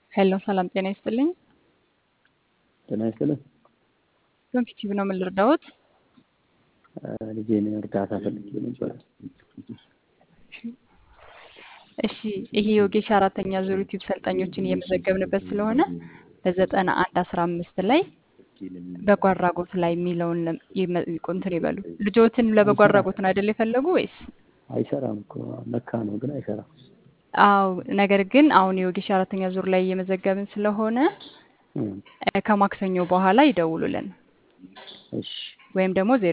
ሄሎ ሰላም ጤና ይስጥልኝ። ጤና ይስጥልኝ። ዶንኪቲቭ ነው የምልርዳዎት? ልጄን እርዳታ ፈልጌ ነበር። እሺ ይሄ የወጌሻ አራተኛ ዙር ዩቲዩብ ሰልጣኞችን እየመዘገብንበት ስለሆነ በ9115 ላይ በጎ አድራጎት ላይ የሚለውን እንትን ይበሉ። ልጆትን ለበጎ አይሰራም አድራጎት ነው አይደል የፈለጉ ወይስ? አይሰራም እኮ ነካ ነው ግን አይሰራም። አዎ ነገር ግን አሁን የወጌሻ አራተኛ ዙር ላይ እየመዘገብን ስለሆነ እም፣ ከማክሰኞ በኋላ ይደውሉልን እሺ ወይም ደግሞ